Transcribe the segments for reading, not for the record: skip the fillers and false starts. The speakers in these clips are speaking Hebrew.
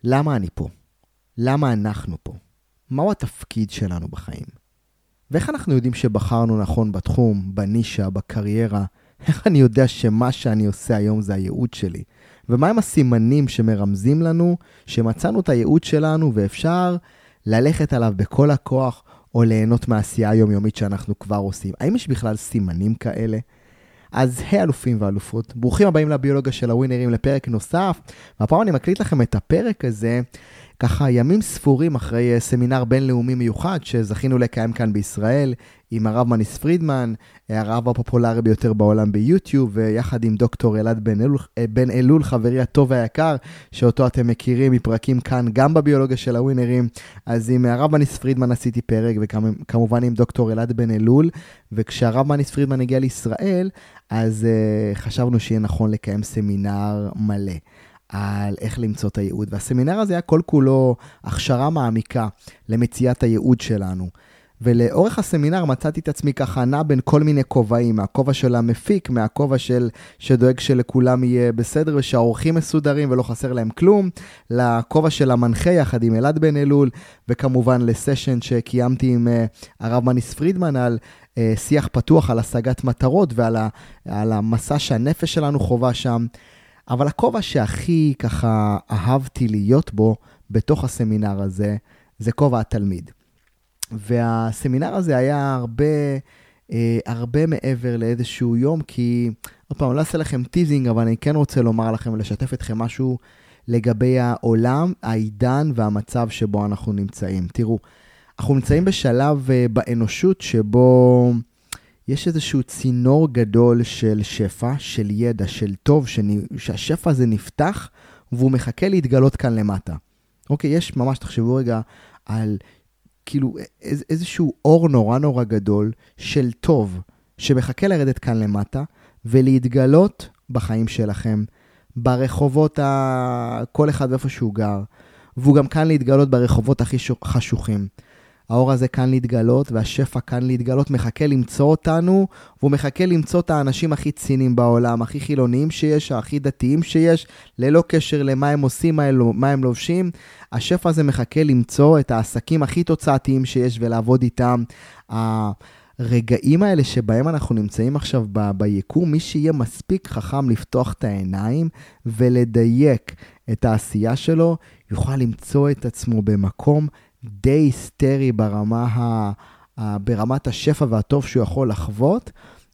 למה אני פה? למה אנחנו פה? מהו התפקיד שלנו בחיים? ואיך אנחנו יודעים שבחרנו נכון בתחום, בנישה, בקריירה? איך אני יודע שמה שאני עושה היום זה הייעוד שלי? ומהם הסימנים שמרמזים לנו שמצאנו את הייעוד שלנו ואפשר ללכת עליו בכל הכוח או ליהנות מהעשייה היומיומית שאנחנו כבר עושים? האם יש בכלל סימנים כאלה? אז אלופים ואלופות, ברוכים הבאים לביולוגיה של הווינרים לפרק נוסף, והפעם אני מקליט לכם את הפרק הזה, ככה ימים ספורים אחרי סמינר בינלאומי מיוחד שזכינו לקיים כאן בישראל, עם הרב מניס פרידמן, הרב הפופולרי ביותר בעולם ביוטיוב, ויחד עם דוקטור אלעד בן אלול, חברי הטוב והיקר, שאותו אתם מכירים מפרקים כאן גם בביולוגיה של הווינרים. אז עם הרב מניס פרידמן עשיתי פרק, וכמובן עם דוקטור אלעד בן אלול, וכשהרב מניס פרידמן הגיע לישראל, אז חשבנו שיהיה נכון לקיים סמינר מלא על איך למצוא את הייעוד. והסמינר הזה היה כל כולו הכשרה מעמיקה למציאת הייעוד שלנו. ולאורך הסמינר מצאתי את עצמי ככה נע בין כל מיני כובעים, מהכובע של המפיק, מהכובע שדואג שלכולם יהיה בסדר ושהאורחים מסודרים ולא חסר להם כלום, לכובע של המנחה יחד עם אלעד בן אלול, וכמובן לסשן שקיימתי עם הרב מניס פרידמן על שיח פתוח על השגת מטרות ועל המסע שהנפש שלנו חובה שם. אבל הכובע שהכי ככה אהבתי להיות בו בתוך הסמינר הזה, זה כובע התלמיד. והסמינר הזה היה הרבה מעבר לאיזשהו יום, כי עוד פעם, אני לא אעשה לכם טיזינג, אבל אני כן רוצה לומר לכם ולשתף אתכם משהו לגבי העולם, העידן והמצב שבו אנחנו נמצאים. תראו, אנחנו נמצאים בשלב באנושות שבו יש איזשהו צינור גדול של שפע, של ידע, של טוב, שהשפע הזה נפתח והוא מחכה להתגלות כאן למטה. אוקיי, יש ממש, תחשבו רגע על כאילו איזשהו אור נורא גדול של טוב, שמחכה לרדת כאן למטה, ולהתגלות בחיים שלכם, ברחובות כל אחד ואיפה שהוא גר, והוא גם כאן להתגלות ברחובות הכי חשוכים. האור הזה כאן להתגלות, והשפע כאן להתגלות, מחכה למצוא אותנו, והוא מחכה למצוא את האנשים הכי ציניים בעולם, הכי חילוניים שיש, הכי דתיים שיש, ללא קשר למה הם עושים, מה הם לובשים. השפע הזה מחכה למצוא את העסקים הכי תוצאתיים שיש, ולעבוד איתם. הרגעים האלה שבהם אנחנו נמצאים עכשיו ביקום, מי שיהיה מספיק חכם לפתוח את העיניים, ולדייק את העשייה שלו, יוכל למצוא את עצמו במקום די היסטרי ברמת השפע והטוב שהוא יכול לחוות,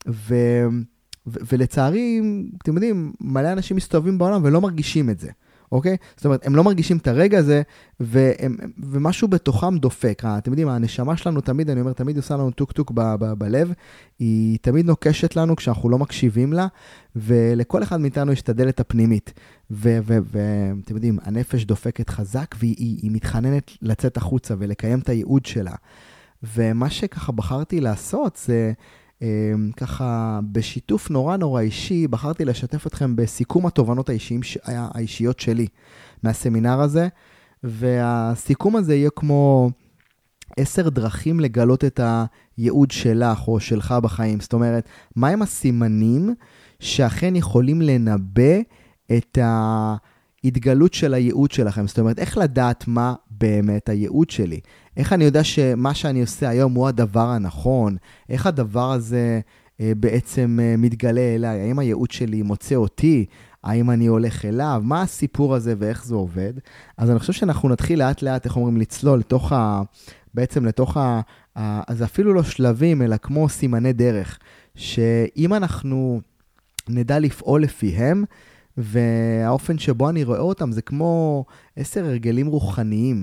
ולצערי, אתם יודעים, מלא אנשים מסתובבים בעולם ולא מרגישים את זה, אוקיי? זאת אומרת, הם לא מרגישים את הרגע הזה, ומשהו בתוכם דופק. אתם יודעים, הנשמה שלנו תמיד, אני אומר, תמיד עושה לנו טוק טוק בלב, היא תמיד נוקשת לנו כשאנחנו לא מקשיבים לה, ולכל אחד מאיתנו יש את הדלת הפנימית, ואתם יודעים, הנפש דופקת חזק, והיא מתחננת לצאת החוצה ולקיים את הייעוד שלה. ומה שככה בחרתי לעשות זה, ככה בשיתוף נורא אישי, בחרתי לשתף אתכם בסיכום התובנות האישיות שלי מהסמינר הזה, והסיכום הזה יהיה כמו 10 דרכים לגלות את הייעוד שלך או שלך בחיים. זאת אומרת, מהם הסימנים שאכן יכולים לנבא את ההתגלות של הייעוד שלכם? זאת אומרת, איך לדעת מה באמת הייעוד שלי? איך אני יודע שמה שאני עושה היום הוא הדבר הנכון? איך הדבר הזה בעצם מתגלה אליי? האם הייעוד שלי מוצא אותי? האם אני הולך אליו? מה הסיפור הזה ואיך זה עובד? אז אני חושב שאנחנו נתחיל לאט, איך אומרים, לצלול לתוך אז אפילו לא שלבים, אלא כמו סימני דרך, שאם אנחנו נדע לפעול לפיהם, והאופן שבו אני רואה אותם זה כמו 10 הרגלים רוחניים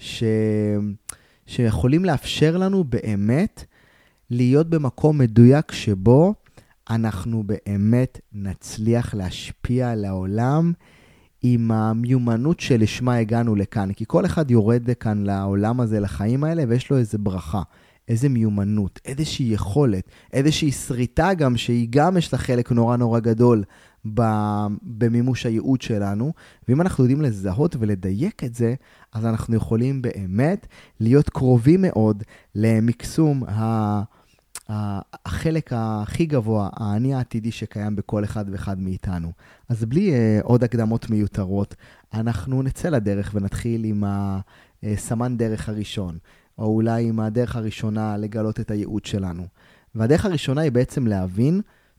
שיכולים לאפשר לנו באמת להיות במקום מדויק שבו אנחנו באמת נצליח להשפיע על העולם עם המיומנות שלשמה הגענו לכאן. כי כל אחד יורד לכאן לעולם הזה, לחיים האלה, ויש לו איזו ברכה, איזו מיומנות, איזושהי יכולת, איזושהי שריטה גם, שהיא גם יש לה חלק נורא גדול במימוש הייעוד שלנו, ואם אנחנו יודעים לזהות ולדייק את זה, אז אנחנו יכולים באמת להיות קרובים מאוד למקסום החלק הכי גבוה, האני העתידי שקיים בכל אחד ואחד מאיתנו. אז בלי עוד הקדמות מיותרות, אנחנו נצא לדרך ונתחיל עם הסמן דרך הראשון, או אולי עם הדרך הראשונה לגלות את הייעוד שלנו. והדרך הראשונה היא בעצם להבין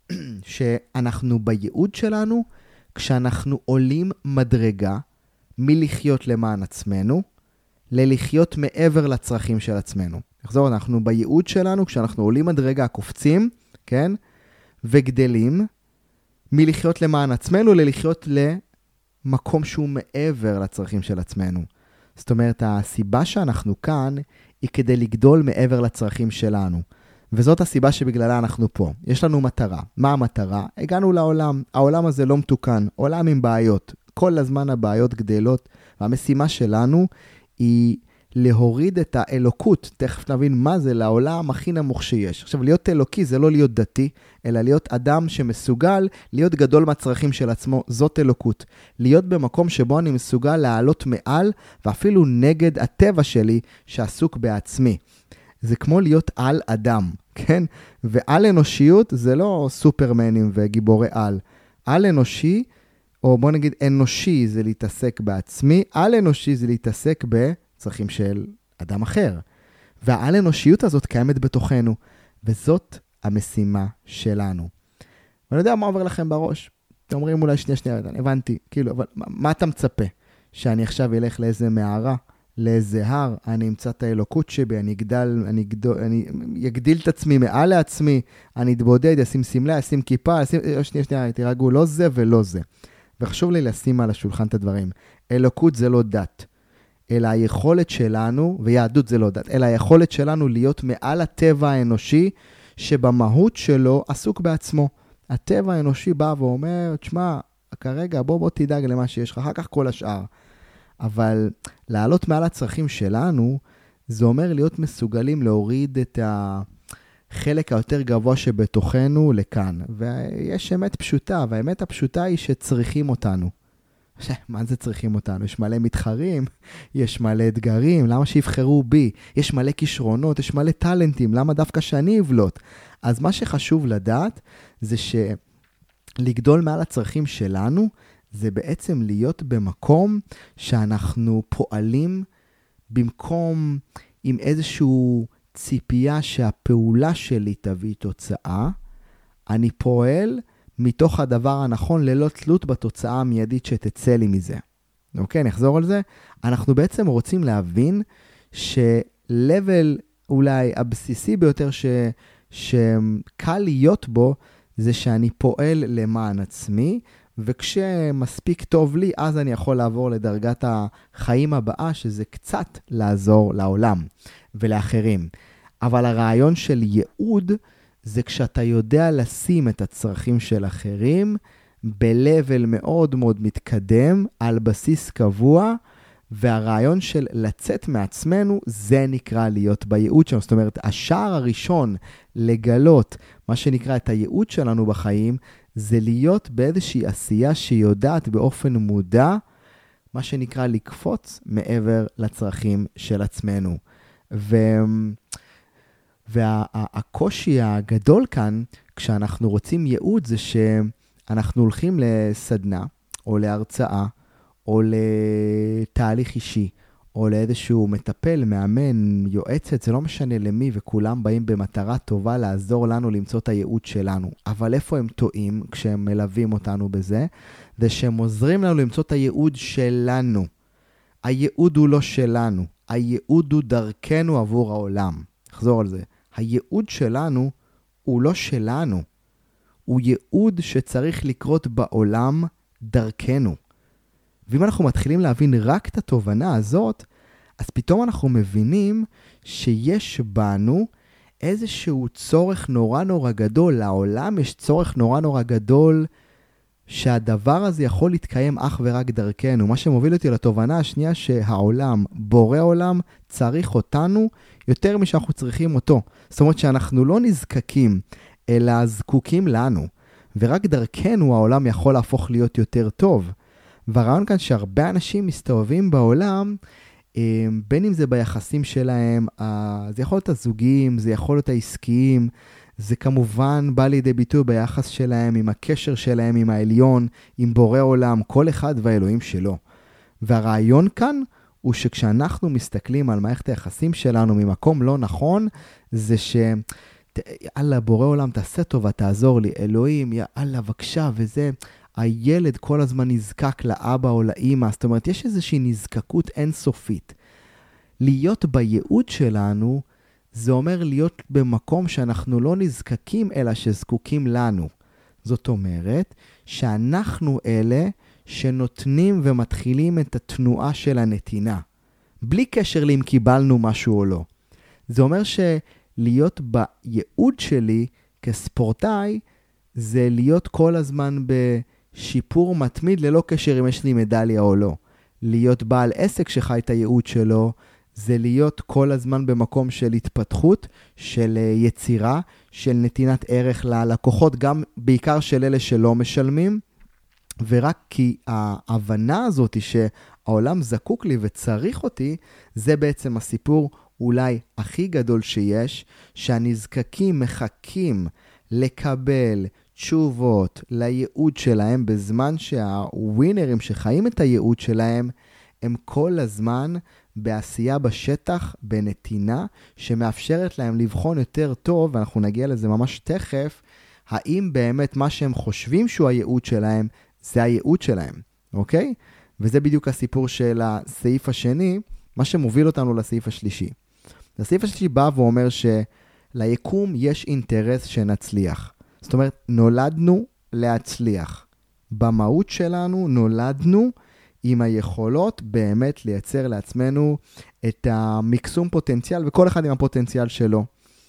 שאנחנו בייעוד שלנו, כשאנחנו עולים מדרגה מלחיות למען עצמנו, ללחיות מעבר לצרכים של עצמנו. נחזור, אנחנו בייעוד שלנו, כשאנחנו עולים מדרגה, קופצים, כן? וגדלים, מלחיות למען עצמנו, ללחיות למקום שהוא מעבר לצרכים של עצמנו. זאת אומרת, הסיבה שאנחנו כאן, היא כדי לגדול מעבר לצרכים שלנו. וזאת הסיבה שבגללה אנחנו פה. יש לנו מטרה. מה המטרה? הגענו לעולם. העולם הזה לא מתוקן. עולם עם בעיות. כל הזמן הבעיות גדלות, והמשימה שלנו היא להוריד את האלוקות, תכף נבין מה זה, לעולם הכי נמוך שיש. עכשיו, להיות אלוקי זה לא להיות דתי, אלא להיות אדם שמסוגל להיות גדול מהצרכים של עצמו, זאת אלוקות. להיות במקום שבו אני מסוגל לעלות מעל, ואפילו נגד הטבע שלי שעסוק בעצמי. זה כמו להיות על אדם, כן? ועל אנושיות זה לא סופרמנים וגיבורי על. על אנושי, או בוא נגיד אנושי זה להתעסק בעצמי, על אנושי זה להתעסק בצרכים של אדם אחר. והעל אנושיות הזאת קיימת בתוכנו, וזאת המשימה שלנו. ואני יודע מה עובר לכם בראש. אתם אומרים אולי שנייה, הבנתי, כאילו, אבל מה אתה מצפה? שאני עכשיו אלך לאיזה מערה, לאיזה הר, אני אמצא את האלוקות שבי, אני אגדיל את עצמי מעל לעצמי, אני אתבודד, אשים סמלה, אשים כיפה, שנייה, תירגעו, לא זה ולא זה. וחשוב לי לשים על השולחן את הדברים. אלוקות זה לא דת, אלא היכולת שלנו, ויהדות זה לא דת, אלא היכולת שלנו להיות מעל הטבע האנושי, שבמהות שלו עסוק בעצמו. הטבע האנושי בא ואומר, תשמע, כרגע בוא תדאג למה שיש לך, אחר כך כל השאר. אבל לעלות מעל הצרכים שלנו, זה אומר להיות מסוגלים להוריד את החלק היותר גבוה שבתוכנו לכאן. ויש אמת פשוטה, והאמת הפשוטה היא שצריכים אותנו. מה זה צריכים אותנו? יש מלא מתחרים, יש מלא אתגרים, למה שיבחרו בי? יש מלא כישרונות, יש מלא טלנטים, למה דווקא שאני אבלוט? אז מה שחשוב לדעת זה שלגדול מעל הצרכים שלנו, זה בעצם להיות במקום שאנחנו פועלים במקום עם איזשהו ציפייה שהפעולה שלי תביא תוצאה, אני פועל מתוך הדבר הנכון ללא תלות בתוצאה המיידית שתצא לי מזה. אוקיי, נחזור על זה. אנחנו בעצם רוצים להבין שלבל אולי הבסיסי ביותר שקל להיות בו, זה שאני פועל למען עצמי, וכשמספיק טוב לי, אז אני יכול לעבור לדרגת החיים הבאה, שזה קצת לעזור לעולם ולאחרים. אבל הרעיון של ייעוד, זה כשאתה יודע לשים את הצרכים של אחרים, בלבל מאוד מאוד מתקדם, על בסיס קבוע, והרעיון של לצאת מעצמנו, זה נקרא להיות בייעוד שלנו. זאת אומרת, השער הראשון לגלות מה שנקרא את הייעוד שלנו בחיים, זה להיות באיזושהי עשייה שיודעת באופן מודע, מה שנקרא לקפוץ מעבר לצרכים של עצמנו. והקושי הגדול כאן, כשאנחנו רוצים ייעוד, זה שאנחנו הולכים לסדנה, או להרצאה, או לתהליך אישי, או לאיזשהו מטפל, מאמן, יועצת, זה לא משנה למי, וכולם באים במטרה טובה לעזור לנו למצוא את הייעוד שלנו. אבל איפה הם טועים כשהם מלווים אותנו בזה? זה שהם עוזרים לנו למצוא את הייעוד שלנו. הייעוד הוא לא שלנו, הייעוד הוא דרכנו עבור העולם. נחזור על זה. הייעוד שלנו הוא לא שלנו, הוא ייעוד שצריך לקרות בעולם דרכנו. ואם אנחנו מתחילים להבין רק את התובנה הזאת, אז פתאום אנחנו מבינים שיש בנו איזשהו צורך נורא נורא גדול, לעולם יש צורך נורא נורא גדול, שהדבר הזה יכול להתקיים אך ורק דרכנו. מה שמוביל אותי לתובנה השנייה, שהעולם, בורא עולם, צריך אותנו יותר משאנחנו צריכים אותו. זאת אומרת שאנחנו לא נזקקים, אלא זקוקים לנו. ורק דרכנו העולם יכול להפוך להיות יותר טוב. והרעיון כאן שהרבה אנשים מסתובבים בעולם בין אם זה ביחסים שלהם, זה יכול להיות הזוגיים, זה יכול להיות העסקיים, זה כמובן בא לידי ביטוי ביחס שלהם, עם הקשר שלהם, עם העליון, עם בורא עולם, כל אחד והאלוהים שלו. והרעיון כאן הוא שכשאנחנו מסתכלים על מערכת היחסים שלנו ממקום לא נכון, זה יאללה, בורא עולם, תעשה טובה, תעזור לי, אלוהים, יאללה, בבקשה, וזה, הילד כל הזמן נזקק לאבא או לאמא, זאת אומרת, יש איזושהי נזקקות אינסופית. להיות בייעוד שלנו, זה אומר להיות במקום שאנחנו לא נזקקים, אלא שזקוקים לנו. זאת אומרת, שאנחנו אלה שנותנים ומתחילים את התנועה של הנתינה, בלי קשר לאם קיבלנו משהו או לא. זה אומר להיות בייעוד שלי כספורטאי, זה להיות כל הזמן בשיפור מתמיד, ללא קשר אם יש לי מדליה או לא. להיות בעל עסק שחי את הייעוד שלו, זה להיות כל הזמן במקום של התפתחות, של יצירה, של נתינת ערך ללקוחות, גם בעיקר של אלה שלא משלמים, ורק כי ההבנה הזאת שהעולם זקוק לי וצריך אותי, זה בעצם הסיפור אולי הכי גדול שיש, שהנזקקים מחכים לקבל תשובות לייעוד שלהם, בזמן שהווינרים שחיים את הייעוד שלהם, הם כל הזמן בעשייה בשטח, בנתינה, שמאפשרת להם לבחון יותר טוב, ואנחנו נגיע לזה ממש תכף, האם באמת מה שהם חושבים שהוא הייעוד שלהם, זה הייעוד שלהם, אוקיי? וזה בדיוק הסיפור של הסעיף השני, מה שמוביל אותנו לסעיף השלישי. הסעיף השלישי בא ואומר שליקום יש אינטרס שנצליח. זאת אומרת, נולדנו להצליח. במהות שלנו נולדנו עם היכולות באמת לייצר לעצמנו את המקסום פוטנציאל, וכל אחד עם הפוטנציאל שלו.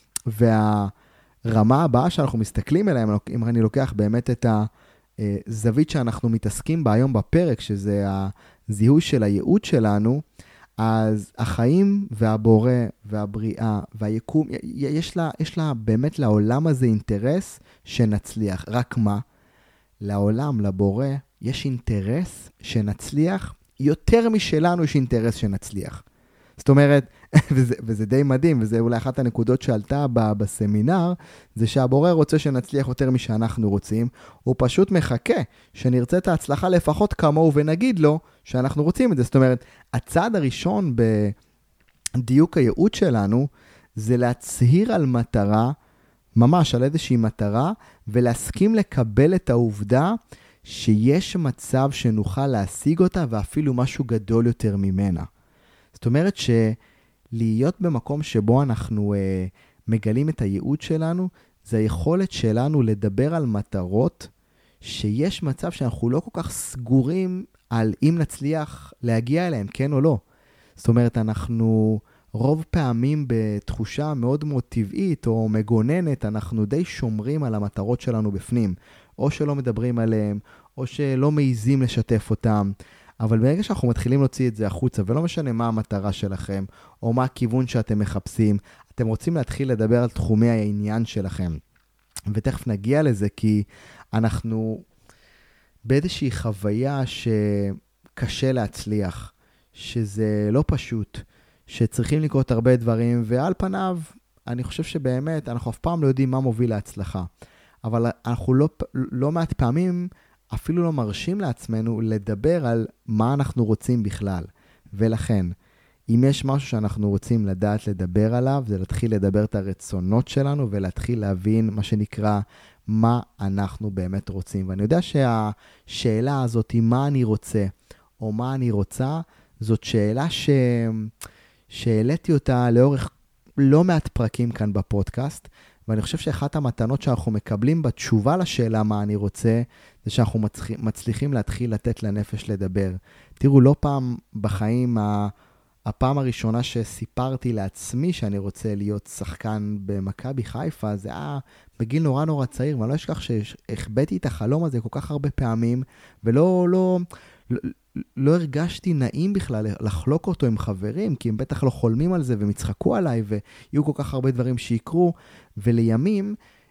והרמה הבאה שאנחנו מסתכלים עליהם, אם אני לוקח באמת את הזווית שאנחנו מתעסקים בה היום בפרק, שזה הזיהוי של הייעוד שלנו, אז החיים והבורא והבריאה והיקום, יש לה באמת לעולם הזה אינטרס שנצליח. רק מה? לעולם, לבורא, יש אינטרס שנצליח, יותר משלנו יש אינטרס שנצליח. זאת אומרת, וזה די מדהים, וזה אולי אחת הנקודות שעלתה בסמינר, זה שהבורא רוצה שנצליח יותר משאנחנו רוצים, הוא פשוט מחכה שנרצה את ההצלחה לפחות כמוהו, ונגיד לו שאנחנו רוצים את זה. זאת אומרת, הצעד הראשון בדיוק הייעוד שלנו, זה להצהיר על מטרה, ממש על איזושהי מטרה, ולהסכים לקבל את העובדה שיש מצב שנוכל להשיג אותה, ואפילו משהו גדול יותר ממנה. זאת אומרת שלהיות במקום שבו אנחנו מגלים את הייעוד שלנו, זה היכולת שלנו לדבר על מטרות, שיש מצב שאנחנו לא כל כך סגורים על אם נצליח להגיע אליהם, כן או לא. זאת אומרת, אנחנו רוב פעמים בתחושה מאוד מאוד טבעית או מגוננת, אנחנו די שומרים על המטרות שלנו בפנים, או שלא מדברים עליהם, או שלא מעיזים לשתף אותם. אבל ברגע שאנחנו מתחילים להוציא את זה החוצה, ולא משנה מה המטרה שלכם, או מה הכיוון שאתם מחפשים, אתם רוצים להתחיל לדבר על תחומי העניין שלכם. ותכף נגיע לזה, כי אנחנו באיזושהי חוויה שקשה להצליח, שזה לא פשוט, שצריכים לקרות הרבה דברים, ועל פניו, אני חושב שבאמת, אנחנו אף פעם לא יודעים מה מוביל להצלחה. אבל אנחנו לא מעט פעמים אפילו לא מרשים לעצמנו לדבר על מה אנחנו רוצים בכלל. ולכן, אם יש משהו שאנחנו רוצים לדעת לדבר עליו, זה להתחיל לדבר את הרצונות שלנו, ולהתחיל להבין מה שנקרא, מה אנחנו באמת רוצים. ואני יודע שהשאלה הזאת היא מה אני רוצה, או מה אני רוצה, זאת שאלה שהעליתי אותה לאורך לא מעט פרקים כאן בפודקאסט, ואני חושב שאחת המתנות שאנחנו מקבלים בתשובה לשאלה מה אני רוצה, זה שאנחנו מצליחים להתחיל לתת לנפש לדבר. תראו, לא פעם בחיים, הפעם הראשונה שסיפרתי לעצמי שאני רוצה להיות שחקן במכבי חיפה, זה היה בגיל נורא נורא צעיר, ואני לא אשכח שהחבאתי את החלום הזה כל כך הרבה פעמים, ולא הרגשתי נעים בכלל לחלוק אותו עם חברים, כי הם בטח לא חולמים על זה והם יצחקו עליי, ויהיו כל כך הרבה דברים שיקרו, ולימים,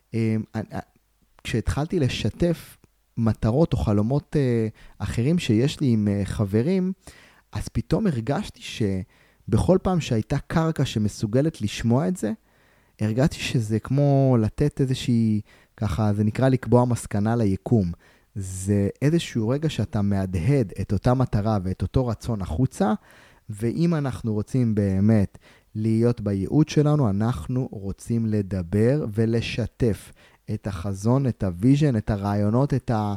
כשהתחלתי לשתף מטרות או חלומות אחרים שיש לי עם חברים, אז פתאום הרגשתי בכל פעם שהייתה קרקע שמסוגלת לשמוע את זה, הרגעתי שזה כמו לתת איזושהי, ככה, זה נקרא לקבוע מסקנה ליקום. זה איזשהו רגע שאתה מהדהד את אותה מטרה ואת אותו רצון החוצה, ואם אנחנו רוצים באמת להיות בייעוד שלנו, אנחנו רוצים לדבר ולשתף את החזון, את הוויז'ן, את הרעיונות,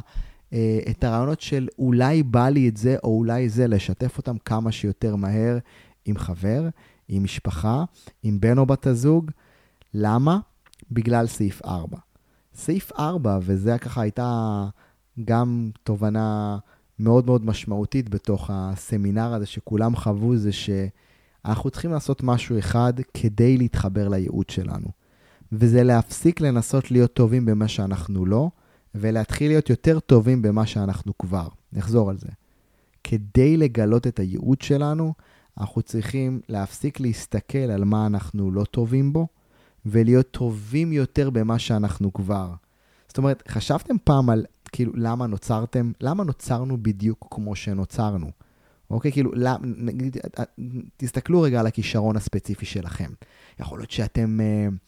את הרעיונות של אולי בא לי את זה או אולי זה, לשתף אותם כמה שיותר מהר עם חבר, עם משפחה, עם בן או בת הזוג. למה? בגלל סעיף 4. סעיף 4, וזה ככה הייתה גם תובנה מאוד מאוד משמעותית בתוך הסמינר הזה שכולם חוו, זה שאנחנו צריכים לעשות משהו אחד כדי להתחבר לייעוד שלנו. וזה להפסיק לנסות להיות טובים במה שאנחנו לא, ולהתחיל להיות יותר טובים במה שאנחנו כבר. נחזור על זה. כדי לגלות את הייעוד שלנו, אנחנו צריכים להפסיק להסתכל על מה אנחנו לא טובים בו, ולהיות טובים יותר במה שאנחנו כבר. זאת אומרת, חשבתם פעם על כאילו למה נוצרתם? למה נוצרנו בדיוק כמו שנוצרנו? אוקיי, כאילו, נגיד, תסתכלו רגע על הכישרון הספציפי שלכם. יכול להיות שאתם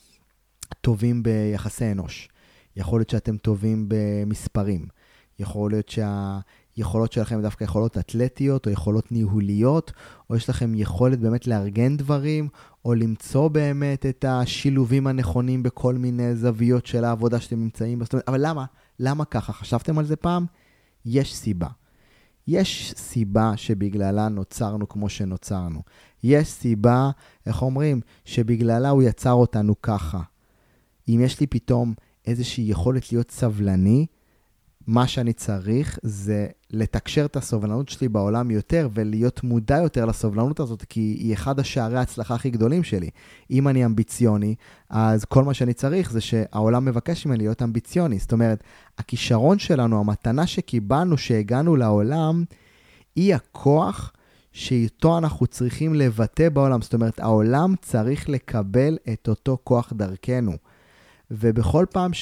טובים ביחסי אנוש. יכול להיות שאתם טובים במספרים. יכול להיות שהיכולות שלכם דווקא יכולות אתלטיות, או יכולות ניהוליות, או יש לכם יכולת באמת לארגן דברים, או למצוא באמת את השילובים הנכונים בכל מיני זוויות של העבודה שאתם נמצאים בה. אבל למה? למה ככה? חשבתם על זה פעם? יש סיבה. יש סיבה שבגללה נוצרנו כמו שנוצרנו. יש סיבה, איך אומרים, שבגללה הוא יצר אותנו ככה. אם יש לי פתאום איזושהי יכולת להיות סבלני, מה שאני צריך זה לתקשר את הסובלנות שלי בעולם יותר, ולהיות מודע יותר לסובלנות הזאת, כי היא אחד השערי ההצלחה הכי גדולים שלי. אם אני אמביציוני, אז כל מה שאני צריך זה שהעולם מבקש ממני להיות אמביציוני. זאת אומרת, הכישרון שלנו, המתנה שקיבלנו, שהגענו לעולם, היא הכוח שאיתו אנחנו צריכים לבטא בעולם. זאת אומרת, העולם צריך לקבל את אותו כוח דרכנו. ובכל פעם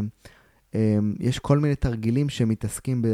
יש כל מיני תרגילים שמתעסקים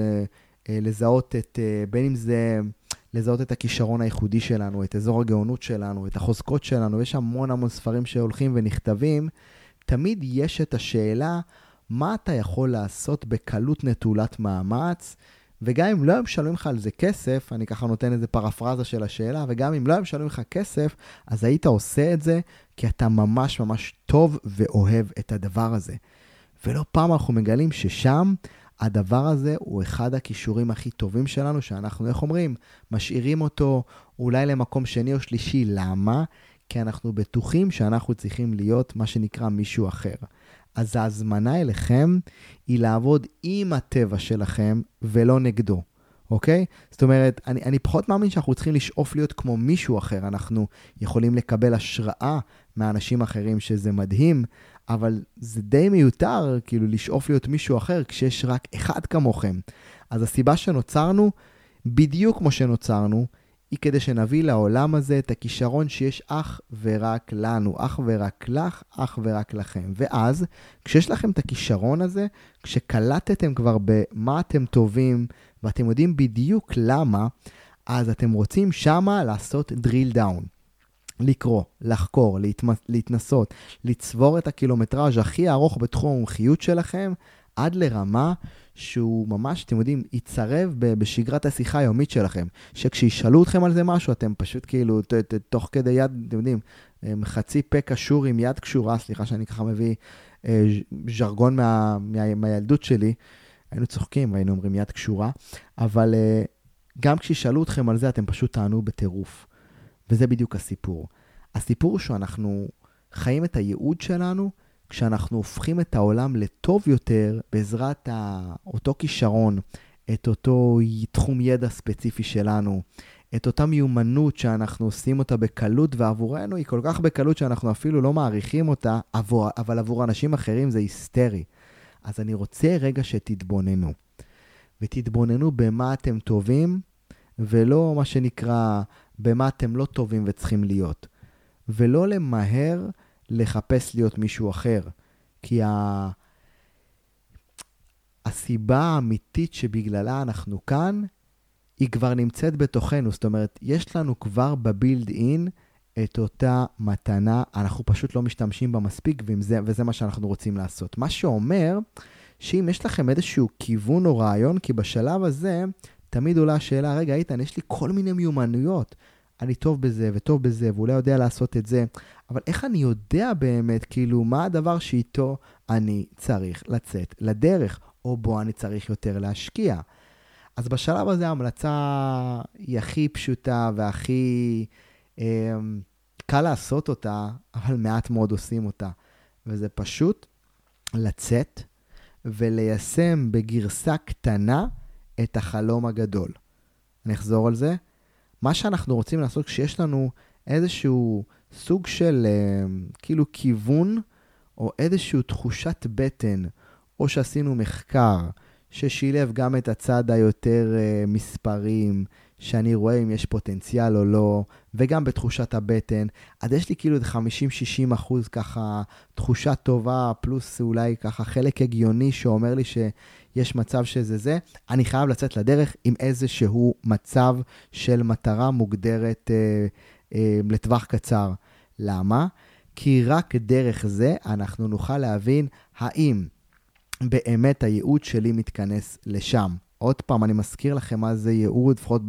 לזהות בין אם זה לזהות את הכישרון הייחודי שלנו, את אזור הגאונות שלנו, את החוזקות שלנו, יש המון ספרים שהולכים ונכתבים, תמיד יש את השאלה, מה אתה יכול לעשות בקלות נטולת מאמץ, וגם אם לא הם משלמים לך על זה כסף, אני ככה נותן איזה פרפרזה של השאלה, וגם אם לא הם משלמים לך כסף, אז היית עושה את זה, כי אתה ממש טוב ואוהב את הדבר הזה. ולא פעם אנחנו מגלים ששם הדבר הזה הוא אחד הכישורים הכי טובים שלנו, שאנחנו, איך אומרים, משאירים אותו אולי למקום שני או שלישי. למה? כי אנחנו בטוחים שאנחנו צריכים להיות מה שנקרא מישהו אחר. אז ההזמנה אליכם היא לעבוד עם הטבע שלכם ולא נגדו. אוקיי? זאת אומרת, אני פחות מאמין שאנחנו צריכים לשאוף להיות כמו מישהו אחר. אנחנו יכולים לקבל השראה מאנשים אחרים שזה מדהים, אבל זה די מיותר, כאילו, לשאוף להיות מישהו אחר כשיש רק אחד כמוכם. אז הסיבה שנוצרנו, בדיוק כמו שנוצרנו, היא כדי שנביא לעולם הזה את הכישרון שיש אך ורק לנו, אך ורק לך, אך ורק לכם. ואז, כשיש לכם את הכישרון הזה, כשקלטתם כבר במה אתם טובים, ואתם יודעים בדיוק למה, אז אתם רוצים שמה לעשות drill down. לקרוא, לחקור, להתנסות, לצבור את הקילומטראז' הכי ארוך בתחום המומחיות שלכם, עד לרמה שהוא ממש, אתם יודעים, יצרב בשגרת השיחה היומית שלכם. שכשישאלו אתכם על זה משהו, אתם פשוט כאילו, תוך כדי יד, אתם יודעים, חצי פה קשור עם יד קשורה, סליחה שאני ככה מביא ז'רגון מהילדות שלי, היינו צוחקים והיינו אומרים יד קשורה, אבל גם כשישאלו אתכם על זה, אתם פשוט תענו בטירוף. וזה בדיוק הסיפור. הסיפור הוא שאנחנו חיים את הייעוד שלנו, כשאנחנו הופכים את העולם לטוב יותר, בעזרת אותו כישרון, את אותו תחום ידע ספציפי שלנו, את אותה מיומנות שאנחנו עושים אותה בקלות, ועבורנו היא כל כך בקלות שאנחנו אפילו לא מעריכים אותה, אבל עבור אנשים אחרים זה היסטרי. אז אני רוצה רגע שתתבוננו, ותתבוננו במה אתם טובים, ולא מה שנקרא במה אתם לא טובים וצריכים להיות. ולא למהר לחפש להיות מישהו אחר. כי הסיבה האמיתית שבגללה אנחנו כאן, היא כבר נמצאת בתוכנו, זאת אומרת, יש לנו כבר בבילד אין את אותה מתנה, אנחנו פשוט לא משתמשים בה מספיק, וזה מה שאנחנו רוצים לעשות. מה שאומר, שאם יש לכם איזשהו כיוון או רעיון, כי בשלב הזה, תמיד עולה השאלה, רגע, איתן, יש לי כל מיני מיומנויות, אני טוב בזה וטוב בזה, ואולי יודע לעשות את זה, אבל איך אני יודע באמת, כאילו, מה הדבר שאיתו אני צריך לצאת לדרך, או בו אני צריך יותר להשקיע? אז בשלב הזה ההמלצה היא הכי פשוטה והכי קל לעשות אותה, אבל מעט מאוד עושים אותה. וזה פשוט לצאת וליישם בגרסה קטנה את החלום הגדול. אני אחזור על זה. מה שאנחנו רוצים לעשות כשיש לנו איזשהו סוג של כאילו כיוון, או איזשהו תחושת בטן, או שעשינו מחקר, ששילב גם את הצד היותר מספרים, שאני רואה אם יש פוטנציאל או לא, וגם בתחושת הבטן. אז יש לי כאילו 50-60% ככה תחושה טובה, פלוס אולי ככה חלק הגיוני שאומר לי שיש מצב שזה זה. אני חייב לצאת לדרך עם איזשהו מצב של מטרה מוגדרת לטווח קצר. למה? כי רק דרך זה אנחנו נוכל להבין האם באמת הייעוד שלי מתכנס לשם. עוד פעם, אני מזכיר לכם מה זה ייעוד, לפחות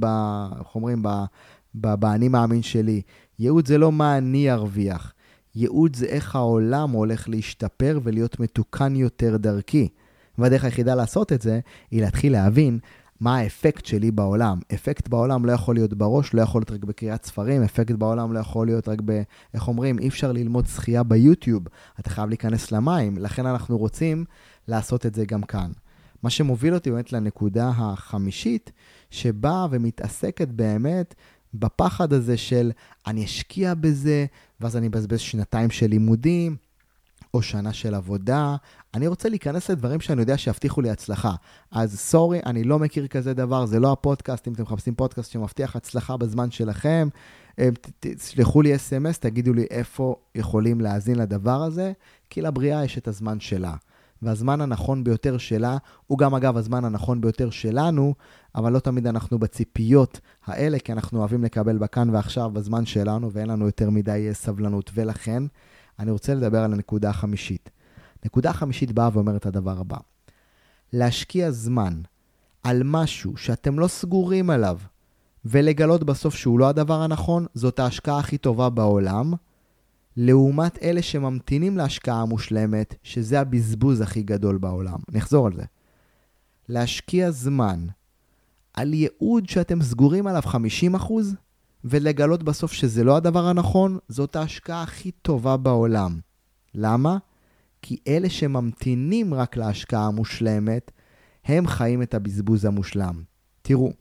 באני מאמין שלי. ייעוד זה לא מה אני ארוויח. ייעוד זה איך העולם הולך להשתפר ולהיות מתוקן יותר דרכי. והדרך היחידה לעשות את זה, היא להתחיל להבין מה האפקט שלי בעולם. אפקט בעולם לא יכול להיות בראש, לא יכול להיות רק בקריאת ספרים, אפקט בעולם לא יכול להיות רק איך אומרים, אי אפשר ללמוד שחייה ביוטיוב, אתה חייב להיכנס למים, לכן אנחנו רוצים לעשות את זה גם כאן. מה שמוביל אותי באמת לנקודה החמישית, שבאה ומתעסקת באמת בפחד הזה של אני אשקיע בזה, ואז אני אבזבז 2 של לימודים, או שנה של עבודה. אני רוצה להיכנס לדברים שאני יודע שיבטיחו לי הצלחה. אז סורי, אני לא מכיר כזה דבר, זה לא הפודקאסט, אם אתם מחפשים פודקאסט שמבטיח הצלחה בזמן שלכם, תשלחו לי SMS, תגידו לי איפה יכולים להאזין לדבר הזה, כי לבריאה יש את הזמן שלה. והזמן הנכון ביותר שלה, הוא גם אגב הזמן הנכון ביותר שלנו, אבל לא תמיד אנחנו בציפיות האלה, כי אנחנו אוהבים לקבל בכאן ועכשיו בזמן שלנו, ואין לנו יותר מדי סבלנות. ולכן, אני רוצה לדבר על הנקודה החמישית. נקודה החמישית באה ואומרת הדבר הבא. להשקיע זמן על משהו שאתם לא סגורים עליו, ולגלות בסוף שהוא לא הדבר הנכון, זאת ההשקעה הכי טובה בעולם, לעומת אלה שממתינים להשקעה המושלמת, שזה הבזבוז הכי גדול בעולם. נחזור על זה. להשקיע זמן על ייעוד שאתם סגורים עליו 50%, ולגלות בסוף שזה לא הדבר הנכון, זאת ההשקעה הכי טובה בעולם. למה? כי אלה שממתינים רק להשקעה המושלמת, הם חיים את הבזבוז המושלם. תראו,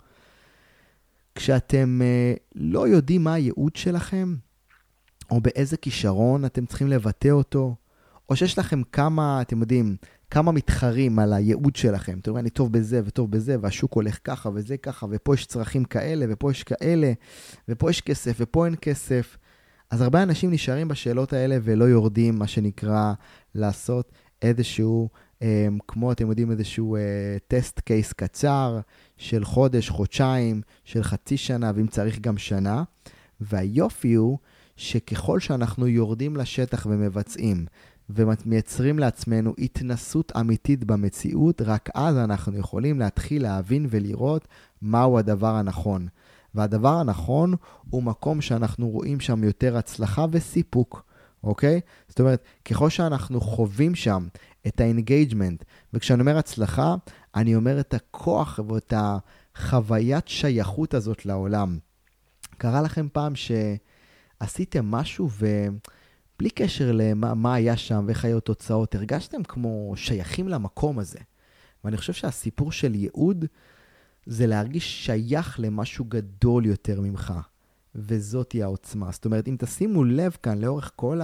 כשאתם לא יודעים מה הייעוד שלכם, או באיזה כישרון אתם צריכים לבטא אותו, או שיש לכם כמה, אתם יודעים, כמה מתחרים על הייעוד שלכם. תראו, אני טוב בזה וטוב בזה, והשוק הולך ככה וזה ככה, ופה יש צרכים כאלה, ופה יש כאלה, ופה יש כסף, ופה אין כסף. אז הרבה אנשים נשארים בשאלות האלה ולא יורדים, מה שנקרא, לעשות איזשהו, כמו אתם יודעים, איזשהו טסט קייס קצר, של חודש, חודשיים, של חצי שנה, ואם צריך גם שנה. והיופי הוא שככל שאנחנו יורדים לשטח ומבצעים, ומייצרים לעצמנו התנסות אמיתית במציאות, רק אז אנחנו יכולים להתחיל להבין ולראות מהו הדבר הנכון. והדבר הנכון הוא מקום שאנחנו רואים שם יותר הצלחה וסיפוק, אוקיי? זאת אומרת, ככל שאנחנו חווים שם את האנגייג'מנט, וכשאני אומר הצלחה, אני אומר את הכוח ואת החוויית שייכות הזאת לעולם. קרה לכם פעם שעשיתם משהו בלי קשר למה היה שם ואיך היו תוצאות, הרגשתם כמו שייכים למקום הזה. ואני חושב שהסיפור של ייעוד זה להרגיש שייך למשהו גדול יותר ממך. וזאת היא העוצמה. זאת אומרת, אם תשימו לב כאן לאורך כל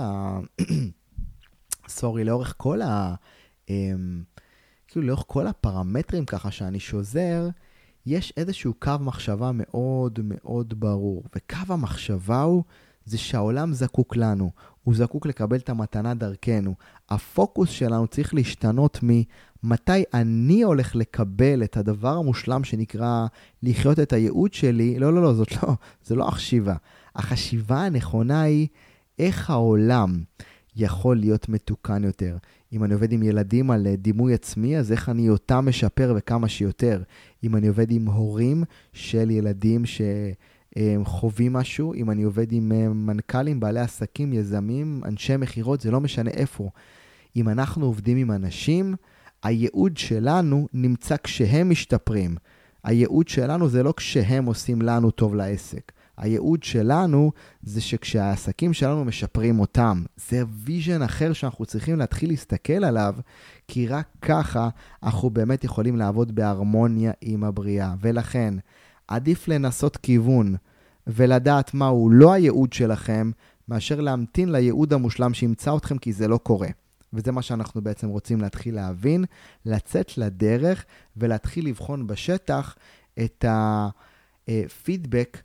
לאורך כל הפרמטרים ככה שאני שוזר, יש איזשהו קו מחשבה מאוד מאוד ברור. וקו המחשבה הוא זה שהעולם זקוק לנו. הוא זקוק לקבל את המתנה דרכנו. הפוקוס שלנו צריך להשתנות מתי אני הולך לקבל את הדבר המושלם שנקרא לחיות את הייעוד שלי? לא, זה לא החשיבה. החשיבה הנכונה היא איך העולם יכול להיות מתוקן יותר. אם אני עובד עם ילדים על דימוי עצמי, אז איך אני אותם משפר וכמה שיותר. אם אני עובד עם הורים של ילדים שחווים משהו, אם אני עובד עם מנכ"לים, בעלי עסקים, יזמים, אנשי מחירות, זה לא משנה איפה. אם אנחנו עובדים עם אנשים, הייעוד שלנו נמצא כשהם משתפרים. הייעוד שלנו זה לא כשהם עושים לנו טוב לעסק. הייעוד שלנו זה שכשהעסקים שלנו משפרים אותם. זה ויז'ן אחר שאנחנו צריכים להתחיל להסתכל עליו, כי רק ככה אנחנו באמת יכולים לעבוד בהרמוניה עם הבריאה. ולכן, עדיף לנסות כיוון ולדעת מהו לא הייעוד שלכם, מאשר להמתין לייעוד המושלם שימצא אתכם, כי זה לא קורה. וזה מה שאנחנו בעצם רוצים להתחיל להבין, לצאת לדרך ולהתחיל לבחון בשטח את הפידבק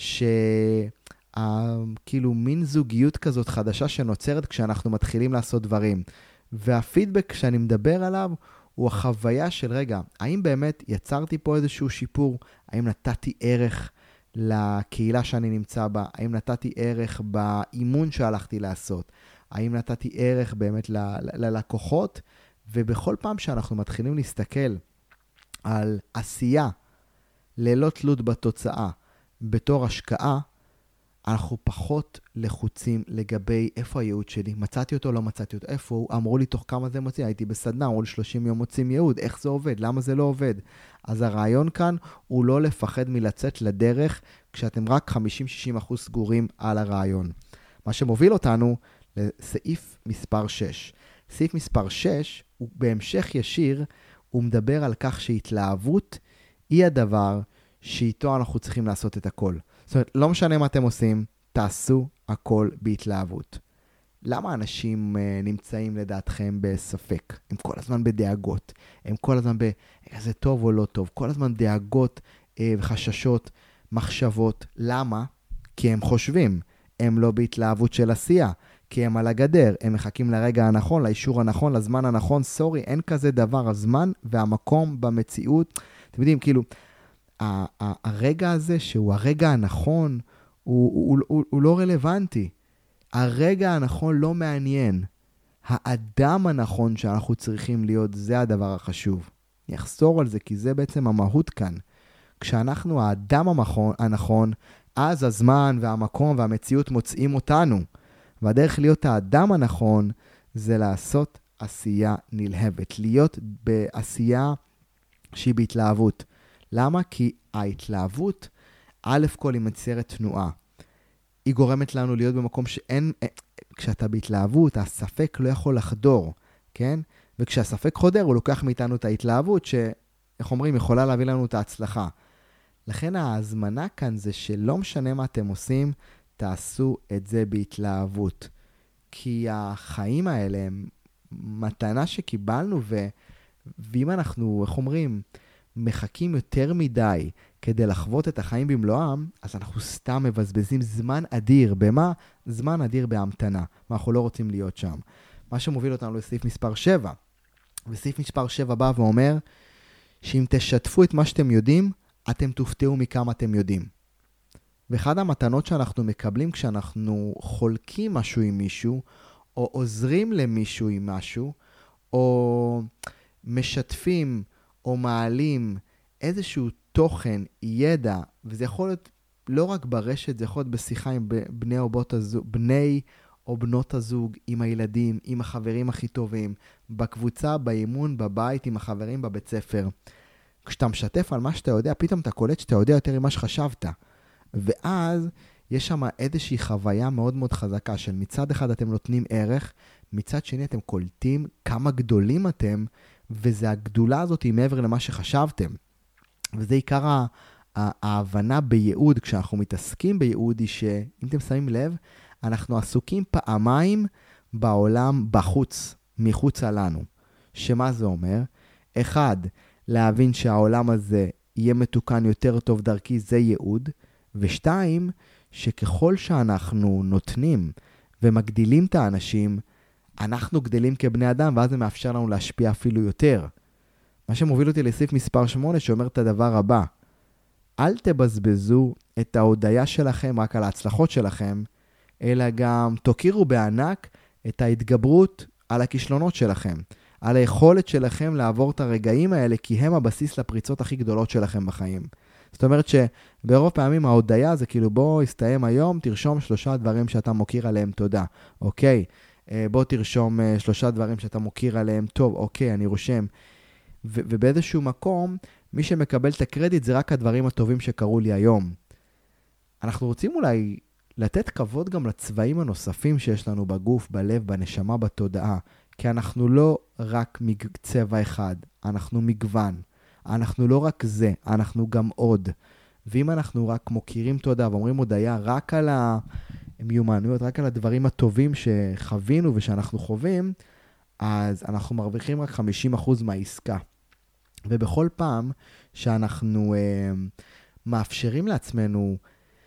כאילו מין זוגיות כזאת חדשה שנוצרת כשאנחנו מתחילים לעשות דברים. והפידבק שאני מדבר עליו הוא החוויה של רגע, האם באמת יצרתי פה איזשהו שיפור? האם נתתי ערך לקהילה שאני נמצא בה? האם נתתי ערך באימון שהלכתי לעשות? האם נתתי ערך באמת ללקוחות? ובכל פעם שאנחנו מתחילים להסתכל על עשייה ללא תלות בתוצאה בתור השקעה, אנחנו פחות לחוצים לגבי איפה הייעוד שלי. מצאתי אותו, לא מצאתי אותו. איפה הוא? אמרו לי תוך כמה זה מוציא. הייתי בסדנה, אמרו לי 30 יום מוצאים ייעוד. איך זה עובד? למה זה לא עובד? אז הרעיון כאן הוא לא לפחד מלצאת לדרך כשאתם רק 50-60% סגורים על הרעיון. מה שמוביל אותנו לסעיף מספר 6. סעיף מספר 6 הוא בהמשך ישיר, הוא מדבר על כך שהתלהבות היא הדבר שאיתו אנחנו צריכים לעשות את הכל. זאת אומרת, לא משנה מה אתם עושים, תעשו הכל בהתלהבות. למה אנשים נמצאים לדעתכם בספק? הם כל הזמן בדאגות. הם כל הזמן זה טוב או לא טוב. כל הזמן דאגות וחששות, מחשבות. למה? כי הם חושבים. הם לא בהתלהבות של עשייה. כי הם על הגדר. הם מחכים לרגע הנכון, לאישור הנכון, לזמן הנכון. סורי, אין כזה דבר. הזמן והמקום במציאות. אתם יודעים, כאילו, הרגע הזה שהוא הרגע הנכון, הוא לא רלוונטי. הרגע הנכון לא מעניין. האדם הנכון שאנחנו צריכים להיות, זה הדבר החשוב. אני אחזור על זה, כי זה בעצם המהות כאן. כשאנחנו האדם הנכון, אז הזמן והמקום והמציאות מוצאים אותנו. והדרך להיות האדם הנכון, זה לעשות עשייה נלהבת. להיות בעשייה שהיא בהתלהבות. למה? כי ההתלהבות, א' כל היא מציירת תנועה. היא גורמת לנו להיות במקום שאין, כשאתה בהתלהבות, הספק לא יכול לחדור, כן? וכשהספק חודר, הוא לוקח מאיתנו את ההתלהבות, שאיך אומרים, יכולה להביא לנו את ההצלחה. לכן ההזמנה כאן זה שלא משנה מה אתם עושים, תעשו את זה בהתלהבות. כי החיים האלה הם מתנה שקיבלנו, ואם אנחנו, איך אומרים, מחכים יותר מדי כדי לחוות את החיים במלואם, אז אנחנו סתם מבזבזים זמן אדיר. במה? זמן אדיר בהמתנה. אנחנו לא רוצים להיות שם. מה שמוביל אותנו לסעיף מספר 7. וסעיף מספר 7 בא ואומר, שאם תשתפו את מה שאתם יודעים, אתם תופתעו מכמה אתם יודעים. ואחד המתנות שאנחנו מקבלים כשאנחנו חולקים משהו עם מישהו, או עוזרים למישהו עם משהו, או משתפים, או מעלים איזשהו תוכן, ידע, וזה יכול להיות לא רק ברשת, זה יכול להיות בשיחה עם בני או בנות הזוג, עם הילדים, עם החברים הכי טובים, בקבוצה, באימון, בבית, עם החברים בבית ספר. כשאתה משתף על מה שאתה יודע, פתאום אתה קולט שאתה יודע יותר ממה שחשבת. ואז יש שם איזושהי חוויה מאוד מאוד חזקה, של מצד אחד אתם נותנים ערך, מצד שני אתם קולטים כמה גדולים אתם, וזה הגדולה הזאת היא מעבר למה שחשבתם. וזה עיקר ההבנה בייעוד, כשאנחנו מתעסקים בייעוד, היא שאם אתם שמים לב, אנחנו עסוקים פעמיים בעולם בחוץ, מחוץ עלינו. שמה זה אומר? אחד, להבין שהעולם הזה יהיה מתוקן יותר טוב דרכי, זה ייעוד. ושתיים, שככל שאנחנו נותנים ומגדילים את האנשים, אנחנו גדלים כבני אדם, ואז זה מאפשר לנו להשפיע אפילו יותר. מה שמוביל אותי לסעיף מספר 8 שאומר את הדבר הבא. אל תבזבזו את ההודעה שלכם רק על ההצלחות שלכם, אלא גם תוקירו בענק את ההתגברות על הכישלונות שלכם, על היכולת שלכם לעבור את הרגעים האלה, כי הם הבסיס לפריצות הכי גדולות שלכם בחיים. זאת אומרת שברוב פעמים ההודעה זה כאילו בוא יסתיים היום, תרשום 3 דברים שאתה מוקיר עליהם תודה. אוקיי, בוא תרשום 3 דברים שאתה מוקיר עליהם טוב. אוקיי, אני רושם. ובאיזשהו מקום, מי שמקבל את הקרדיט זה רק הדברים הטובים שקרו לי היום. אנחנו רוצים אולי לתת כבוד גם לצבעים הנוספים שיש לנו בגוף, בלב, בנשמה, בתודעה. כי אנחנו לא רק צבע אחד, אנחנו מגוון. אנחנו לא רק זה, אנחנו גם עוד. ואם אנחנו רק מוקירים תודה ואומרים הודעה רק על המיומנויות, רק על הדברים הטובים שחווינו ושאנחנו חווים, אז אנחנו מרוויחים רק 50% מהעסקה. ובכל פעם שאנחנו מאפשרים לעצמנו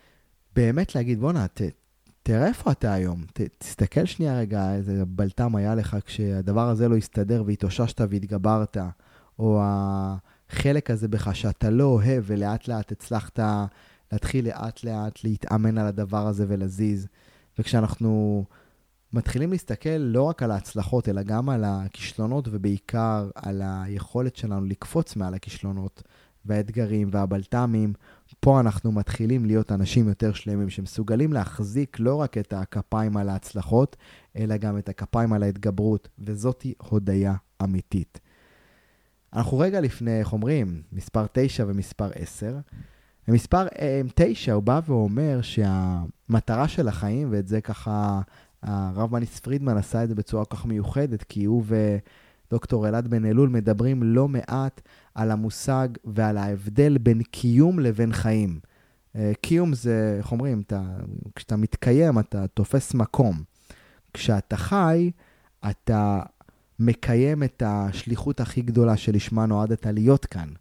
באמת להגיד, בוא תראה איפה אתה היום, תסתכל שנייה רגע, איזה בלטם היה לך כשהדבר הזה לא הסתדר והתאוששת והתגברת, או החלק הזה בך שאתה לא אוהב ולאט לאט הצלחת להתחיל לאט לאט להתאמן על הדבר הזה ולזיז. וכשאנחנו מתחילים להסתכל לא רק על ההצלחות, אלא גם על הכישלונות ובעיקר על היכולת שלנו לקפוץ מעל הכישלונות והאתגרים והבלטמים, פה אנחנו מתחילים להיות אנשים יותר שלמים שמסוגלים להחזיק לא רק את הכפיים על ההצלחות, אלא גם את הכפיים על ההתגברות, וזאת היא הודעה אמיתית. אנחנו רגע לפני, איך אומרים, מספר 9 ומספר 10. ומספר 9 הוא בא ואומר שהמטרה של החיים, ואת זה ככה הרב מניס פרידמן עשה את זה בצורה כך מיוחדת, כי הוא ודוקטור אלעד בן אלול מדברים לא מעט על המושג ועל ההבדל בין קיום לבין חיים. קיום זה, איך אומרים, כשאתה מתקיים, אתה תופס מקום. כשאתה חי, אתה מקיים את השליחות הכי גדולה שלשמה נועדת להיות כאן.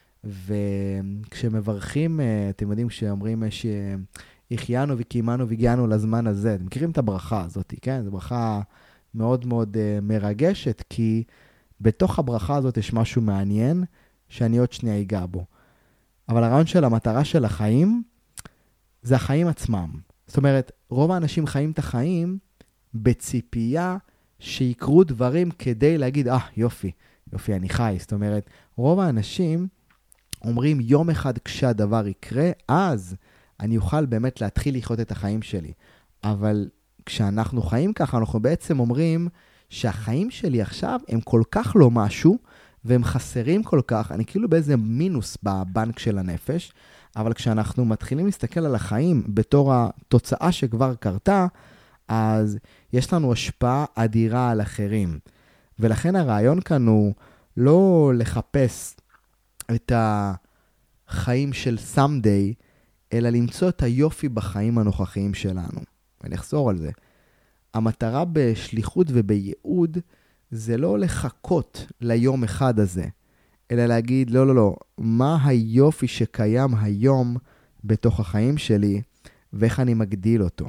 וכשמברכים, אתם יודעים, כשאומרים שהחיינו וקיימנו והגיענו לזמן הזה, אתם מכירים את הברכה הזאת, כן? זו ברכה מאוד מאוד מרגשת, כי בתוך הברכה הזאת יש משהו מעניין, שאני עוד שנייה אגע בו. אבל הרעיון של המטרה של החיים, זה החיים עצמם. זאת אומרת, רוב האנשים חיים את החיים בציפייה שיקרו דברים כדי להגיד, יופי, אני חי. זאת אומרת, רוב האנשים אומרים, יום אחד כשהדבר יקרה, אז אני אוכל באמת להתחיל לחיות את החיים שלי. אבל כשאנחנו חיים ככה, אנחנו בעצם אומרים שהחיים שלי עכשיו הם כל כך לא משהו, והם חסרים כל כך, אני כאילו באיזה מינוס בבנק של הנפש, אבל כשאנחנו מתחילים להסתכל על החיים בתור התוצאה שכבר קרתה, אז יש לנו השפעה אדירה על אחרים. ולכן הרעיון כאן הוא לא לחפש את החיים של someday, אלא למצוא את היופי בחיים הנוכחיים שלנו. ונחזור על זה. המטרה בשליחות ובייעוד זה לא לחכות ליום אחד הזה, אלא להגיד, לא, מה היופי שקיים היום בתוך החיים שלי, ואיך אני מגדיל אותו.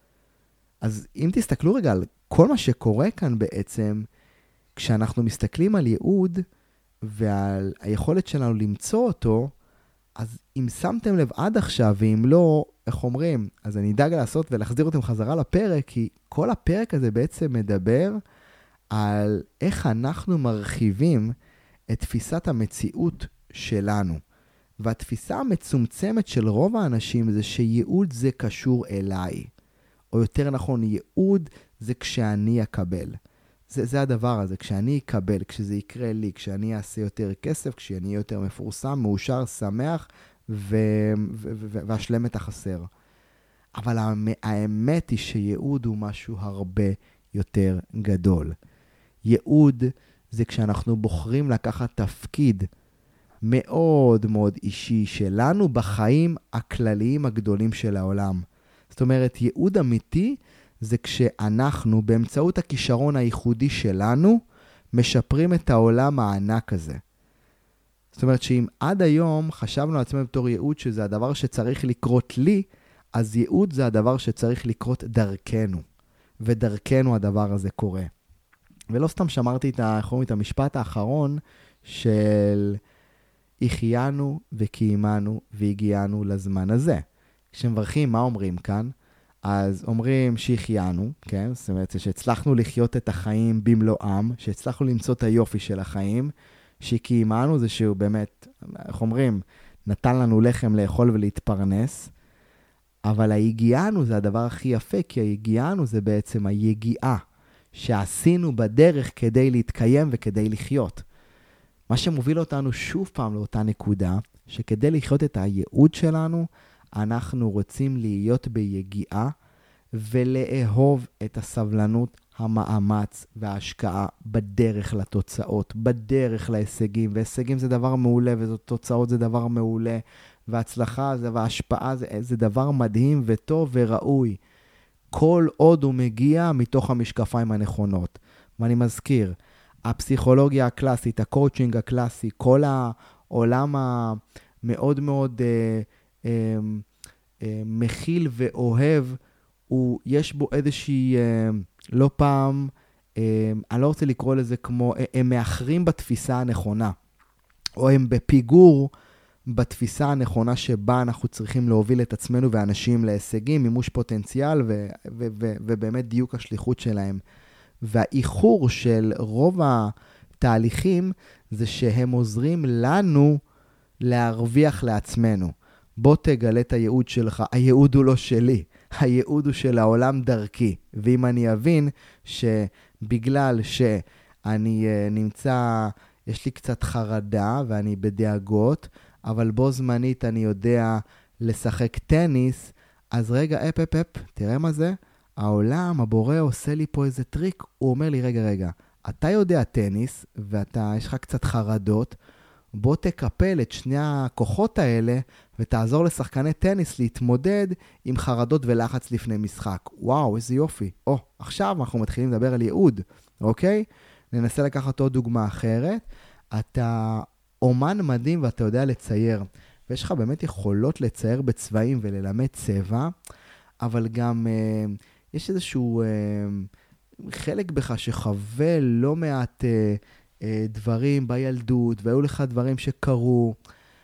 אז אם תסתכלו רגע על כל מה שקורה כאן בעצם, כשאנחנו מסתכלים על ייעוד ועל היכולת שלנו למצוא אותו, אז אם שמתם לב עד עכשיו, ואם לא, איך אומרים, אז אני אדאג לעשות ולהחזיר אותם חזרה לפרק, כי כל הפרק הזה בעצם מדבר על איך אנחנו מרחיבים את תפיסת המציאות שלנו. והתפיסה המצומצמת של רוב האנשים זה שייעוד זה קשור אליי. או יותר נכון, ייעוד זה כשאני אקבל. זה הדבר הזה, כשאני אקבל, כשזה יקרה לי, כשאני אעשה יותר כסף, כשאני אהיה יותר מפורסם, מאושר, שמח, ואשלם את החסר. אבל האמת היא שייעוד הוא משהו הרבה יותר גדול. ייעוד זה כשאנחנו בוחרים לקחת תפקיד מאוד מאוד אישי שלנו בחיים הכלליים הגדולים של העולם. זאת אומרת, ייעוד אמיתי זה כשאנחנו באמצעות הכישרון הייחודי שלנו משפרים את העולם הענק הזה. זאת אומרת שאם עד היום חשבנו לעצמנו בתור ייעוד שזה הדבר שצריך לקרות לי, אז ייעוד זה הדבר שצריך לקרות דרכנו. ודרכנו הדבר הזה קורה. ולא סתם שמרתי את המשפט האחרון, של החיינו וקיימנו והגיענו לזמן הזה. כשמברכים, מה אומרים כאן? אז אומרים שהחיינו, כן? זאת אומרת שהצלחנו לחיות את החיים במלואם, שהצלחנו למצוא את היופי של החיים, שקיימנו זה שהוא באמת, איך אומרים, נתן לנו לחם לאכול ולהתפרנס, אבל היגיענו זה הדבר הכי יפה, כי היגיענו זה בעצם היגיעה שעשינו בדרך כדי להתקיים וכדי לחיות. מה שמוביל אותנו שוב פעם לאותה נקודה, שכדי לחיות את הייעוד שלנו, אנחנו רוצים להיות ביגיעה ולאהוב את הסבלנות, המאמץ וההשקעה בדרך לתוצאות, בדרך להישגים. והישגים זה דבר מעולה, ותוצאות זה דבר מעולה, וההצלחה וההשפעה זה דבר מדהים וטוב וראוי. כל עוד הוא מגיע מתוך המשקפיים הנכונות. ואני מזכיר, הפסיכולוגיה הקלאסית, הקואוצ'ינג הקלאסי, כל העולם המאוד מאוד מכיל ואוהב, יש בו איזושהי, לא פעם, אני לא רוצה לקרוא לזה כמו, הם מאחרים בתפיסה הנכונה, או הם בפיגור בתפיסה הנכונה שבה אנחנו צריכים להוביל את עצמנו ואנשים להישגים, מימוש פוטנציאל ובאמת דיוק השליחות שלהם. והאיחור של רוב התהליכים זה שהם עוזרים לנו להרוויח לעצמנו. בוא תגלה את הייעוד שלך, הייעוד הוא לא שלי, הייעוד הוא של העולם דרכי. ואם אני אבין שבגלל שאני נמצא, יש לי קצת חרדה ואני בדאגות, אבל בו זמנית אני יודע לשחק טניס, אז רגע, אפ, תראה מה זה? העולם, הבורא עושה לי פה איזה טריק, הוא אומר לי, רגע, אתה יודע טניס, יש לך קצת חרדות, בוא תקפל את שני הכוחות האלה, ותעזור לשחקני טניס להתמודד עם חרדות ולחץ לפני משחק. וואו, איזה יופי. עכשיו אנחנו מתחילים לדבר על ייעוד, אוקיי? ננסה לקחת עוד דוגמה אחרת. אתה אומן מדהים ואתה יודע לצייר, ויש לך באמת יכולות לצייר בצבעים וללמד צבע, אבל גם יש איזשהו חלק בך שחווה לא מעט דברים בילדות, והיו לך דברים שקרו,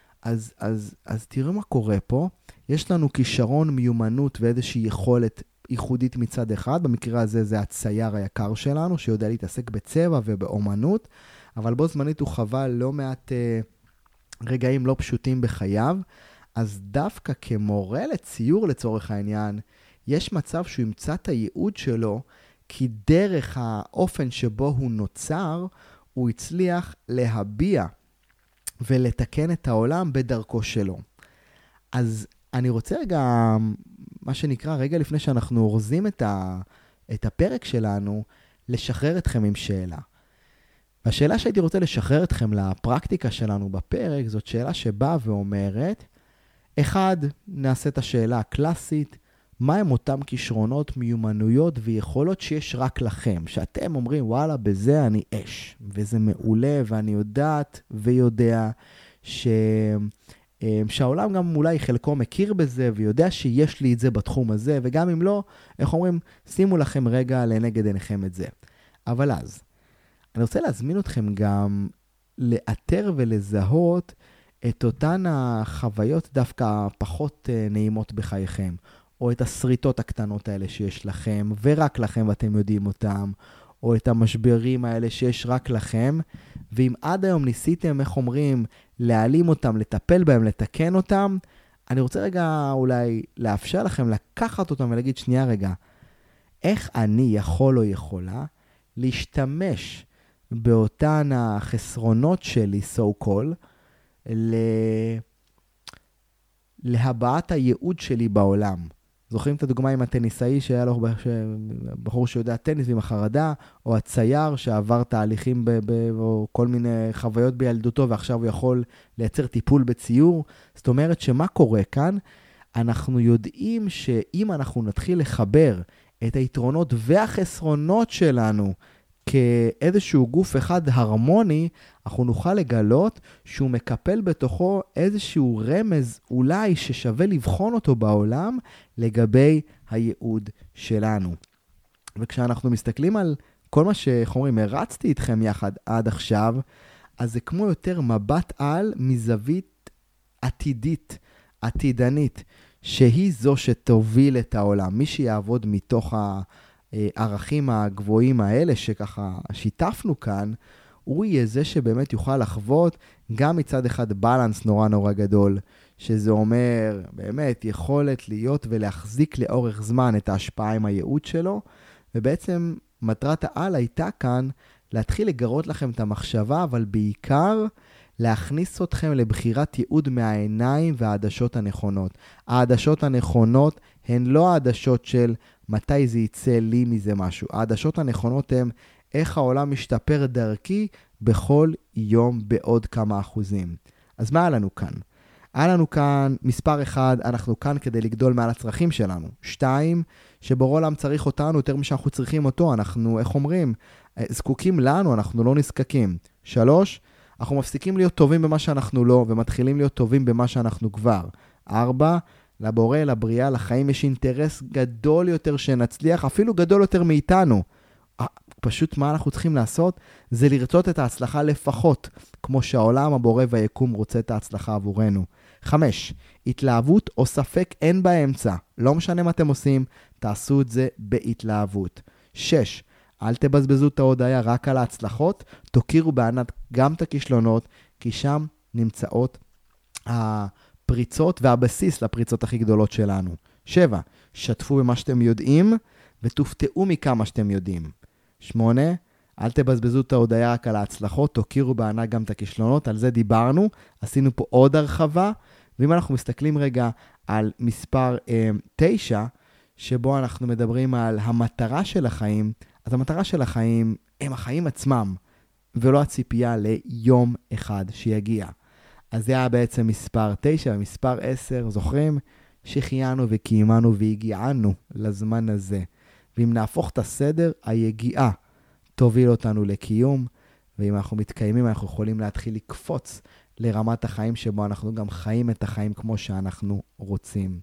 אז תראו מה קורה פה. יש לנו כישרון, מיומנות ואיזושהי יכולת ייחודית מצד אחד, במקרה הזה זה הצייר היקר שלנו, שיודע להתעסק בצבע ובאומנות, אבל בו זמנית הוא חווה לא מעט רגעים לא פשוטים בחייו, אז דווקא כמורה לציור לצורך העניין, יש מצב שהוא ימצא את הייעוד שלו, כי דרך האופן שבו הוא נוצר, הוא הצליח להביע ולתקן את העולם בדרכו שלו. אז אני רוצה רגע, מה שנקרא, רגע לפני שאנחנו אורזים את הפרק שלנו, לשחרר אתכם עם שאלה. והשאלה שהייתי רוצה לשחרר אתכם לפרקטיקה שלנו בפרק, זאת שאלה שבאה ואומרת, אחד, נעשה את השאלה הקלאסית, מה הם אותם כישרונות, מיומנויות ויכולות שיש רק לכם, שאתם אומרים, וואלה, בזה אני אש, וזה מעולה, ואני יודעת ויודע שהעולם גם אולי חלקו מכיר בזה, ויודע שיש לי את זה בתחום הזה, וגם אם לא, איך אומרים, שימו לכם רגע לנגד עיניכם את זה. אבל אז, אני רוצה להזמין אתכם גם לאתר ולזהות את אותן החוויות דווקא פחות נעימות בחייכם, או את הסריטות הקטנות האלה שיש לכם, ורק לכם ואתם יודעים אותם, או את המשברים האלה שיש רק לכם, ואם עד היום ניסיתם, איך אומרים, להעלים אותם, לטפל בהם, לתקן אותם, אני רוצה רגע אולי לאפשר לכם לקחת אותם ולהגיד, שנייה רגע, איך אני יכול או יכולה להשתמש באותן החסרונות שלי, so called, להבעת הייעוד שלי בעולם. זוכרים את הדוגמה עם הטניסאי שהיה לו בחור שיודע טניס עם החרדה, או הצייר שעבר תהליכים או כל מיני חוויות בילדותו, ועכשיו הוא יכול לייצר טיפול בציור. זאת אומרת שמה קורה כאן? אנחנו יודעים שאם אנחנו נתחיל לחבר את היתרונות והחסרונות שלנו כאיזשהו גוף אחד הרמוני, אנחנו נוכל לגלות שהוא מקפל בתוכו איזשהו רמז אולי ששווה לבחון אותו בעולם לגבי הייעוד שלנו. וכשאנחנו מסתכלים על כל מה שאומרים, הרצתי איתכם יחד עד עכשיו, אז זה כמו יותר מבט על מזווית עתידית, עתידנית, שהיא זו שתוביל את העולם. מי שיעבוד מתוך הערכים הגבוהים האלה שככה שיתפנו כאן, הוא יהיה זה שבאמת יוכל לחוות גם מצד אחד בלנס נורא נורא גדול, שזה אומר באמת יכולת להיות ולהחזיק לאורך זמן את ההשפעה עם הייעוד שלו, ובעצם מטרת העל הייתה כאן להתחיל לגרות לכם את המחשבה, אבל בעיקר להכניס אתכם לבחירת ייעוד מהעיניים והעדשות הנכונות. העדשות הנכונות הן לא העדשות של מתי זה יצא לי מזה משהו. העדשות הנכונות הן איך העולם משתפר דרכי בכל יום בעוד כמה אחוזים. אז מה היה לנו כאן? היה לנו כאן מספר 1, אנחנו כאן כדי לגדול מעל הצרכים שלנו. 2, שבורא עולם צריך אותנו יותר משאנחנו צריכים אותו. אנחנו, איך אומרים, זקוקים לנו, אנחנו לא נזקקים. 3, אנחנו מפסיקים להיות טובים במה שאנחנו לא, ומתחילים להיות טובים במה שאנחנו כבר. 4, לבורא, לבריאה, לחיים יש אינטרס גדול יותר שנצליח, אפילו גדול יותר מאיתנו. פשוט מה אנחנו צריכים לעשות? זה לרצות את ההצלחה לפחות, כמו שהעולם, הבורא והיקום רוצה את ההצלחה עבורנו. 5, התלהבות או ספק אין באמצע. לא משנה מה אתם עושים, תעשו את זה בהתלהבות. 6, אל תבזבזו את ההודעה רק על ההצלחות, תוכירו בענת גם את הכישלונות, כי שם נמצאות הפריצות והבסיס לפריצות הכי גדולות שלנו. 7, שתפו במה שאתם יודעים, ותופתעו מכמה שאתם יודעים. 8, אל תבזבזו את ההודעה רק על ההצלחות, תוכירו בענת גם את הכישלונות, על זה דיברנו, עשינו פה עוד הרחבה, ואם אנחנו מסתכלים רגע על מספר 9, שבו אנחנו מדברים על המטרה של החיים, אז המטרה של החיים הם החיים עצמם, ולא הציפייה ליום אחד שיגיע. אז זה היה בעצם מספר 9, ומספר 10, זוכרים? שחיינו וקיימנו והגיענו לזמן הזה. ואם נהפוך את הסדר, היגיעה תוביל אותנו לקיום, ואם אנחנו מתקיימים, אנחנו יכולים להתחיל לקפוץ לרמת החיים שבו אנחנו גם חיים את החיים כמו שאנחנו רוצים.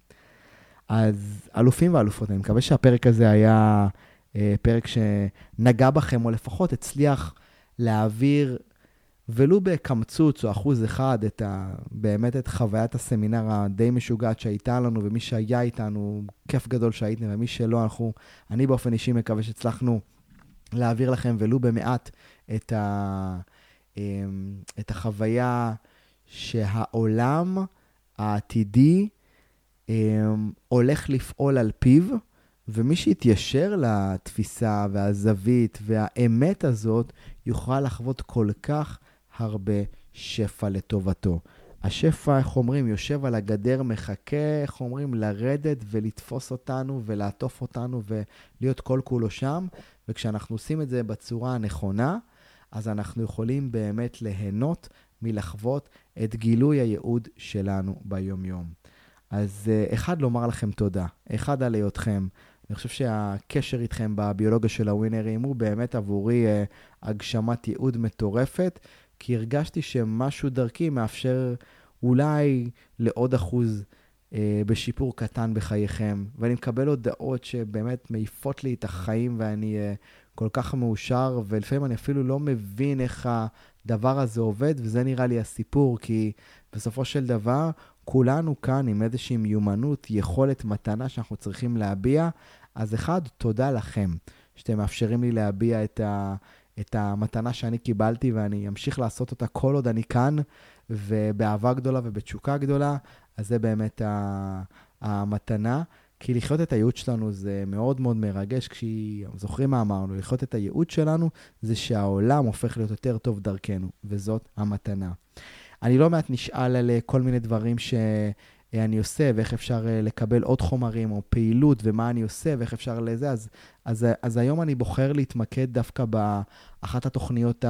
אז אלופים ואלופות, אני מקווה שהפרק הזה היה פרק שנגע בכם, או לפחות הצליח להעביר, ולו בקמצוץ או 1%, באמת את חוויית הסמינר הדי משוגעת שהייתה לנו, ומי שהיה איתנו, כיף גדול שהייתם, ומי שלא, אני באופן אישי מקווה שהצלחנו להעביר לכם, ולו במעט את החוויה שהעולם העתידי הולך לפעול על פיו, ומי שיתיישר לתפיסה והזווית והאמת הזאת, יוכל לחוות כל כך הרבה שפע לטובתו. השפע, איך אומרים, יושב על הגדר, מחכה, איך אומרים, לרדת ולתפוס אותנו ולעטוף אותנו ולהיות כל כולו שם. וכשאנחנו עושים את זה בצורה הנכונה, אז אנחנו יכולים באמת ליהנות מלחוות את גילוי הייעוד שלנו ביום-יום. אז אחד, לומר לכם תודה. אחד, על היותכם. אני חושב שהקשר איתכם בביולוגיה של הווינרים הוא באמת עבורי הגשמת ייעוד מטורפת, כי הרגשתי שמשהו דרכי מאפשר אולי לעוד 1% בשיפור קטן בחייכם, ואני מקבל הודעות שבאמת מעיפות לי את החיים, ואני כל כך מאושר, ולפעמים אני אפילו לא מבין איך הדבר הזה עובד, וזה נראה לי הסיפור, כי בסופו של דבר, כולנו כאן עם איזושהי מיומנות, יכולת, מתנה שאנחנו צריכים להביע. אז אחד, תודה לכם, שאתם מאפשרים לי להביע את המתנה שאני קיבלתי, ואני אמשיך לעשות אותה כל עוד אני כאן, ובאהבה גדולה ובתשוקה גדולה. אז זה באמת המתנה, כי לחיות את הייעוד שלנו זה מאוד מאוד מרגש, זוכרים מה אמרנו, לחיות את הייעוד שלנו זה שהעולם הופך להיות יותר טוב דרכנו, וזאת המתנה. אני לא מעט נשאל על כל מיני דברים שאני עושה, ואיך אפשר לקבל עוד חומרים או פעילות, ומה אני עושה, ואיך אפשר לזה. אז היום אני בוחר להתמקד דווקא באחת התוכניות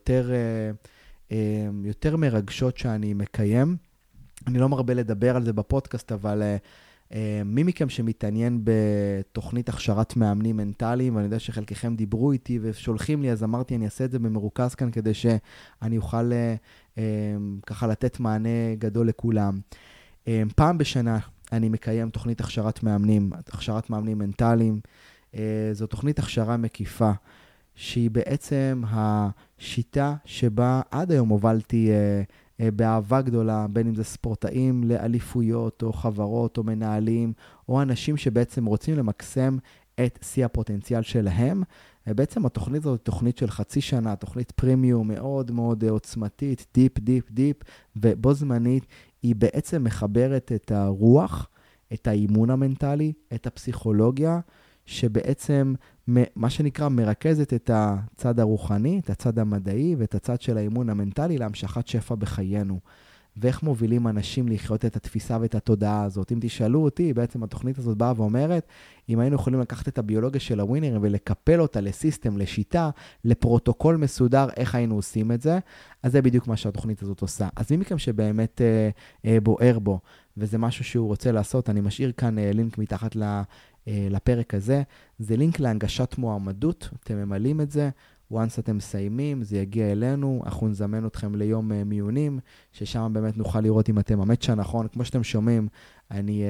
יותר מרגשות שאני מקיים. אני לא מרבה לדבר על זה בפודקאסט, אבל מי מכם שמתעניין בתוכנית הכשרת מאמנים מנטליים, ואני יודע שחלקכם דיברו איתי ושולחים לי, אז אמרתי, אני אעשה את זה במרוכז כאן, כדי שאני אוכל ככה לתת מענה גדול לכולם. פעם בשנה אני מקיים תוכנית הכשרת מאמנים מנטליים. זו תוכנית הכשרה מקיפה, שהיא בעצם השיטה שבה עד היום הובלתי באהבה גדולה, בין אם זה ספורטאים לאליפויות או חברות או מנהלים, או אנשים שבעצם רוצים למקסם את שיא הפוטנציאל שלהם. בעצם התוכנית הזאת היא תוכנית של חצי שנה, תוכנית פרימיום מאוד מאוד עוצמתית, דיפ, ובו זמנית היא בעצם מחברת את הרוח, את האימון המנטלי, את הפסיכולוגיה, שבעצם מה שנקרא מרכזת את הצד הרוחני, את הצד המדעי ואת הצד של האימון המנטלי להמשכת שפע בחיינו. ואיך מובילים אנשים לחיות את התפיסה ואת התודעה הזאת. אם תשאלו אותי, בעצם התוכנית הזאת באה ואומרת, אם היינו יכולים לקחת את הביולוגיה של הווינרים ולקפל אותה לסיסטם, לשיטה, לפרוטוקול מסודר, איך היינו עושים את זה, אז זה בדיוק מה שהתוכנית הזאת עושה. אז מי מכם שבאמת בוער בו, וזה משהו שהוא רוצה לעשות, אני משאיר כאן לינק מתחת לפרק הזה, זה לינק להנגשת מועמדות, אתם ממלאים את זה, once אתם מסיימים, זה יגיע אלינו, אנחנו נזמן אתכם ליום מיונים, ששם באמת נוכל לראות אם אתם אמת שנכון. כמו שאתם שומעים, אני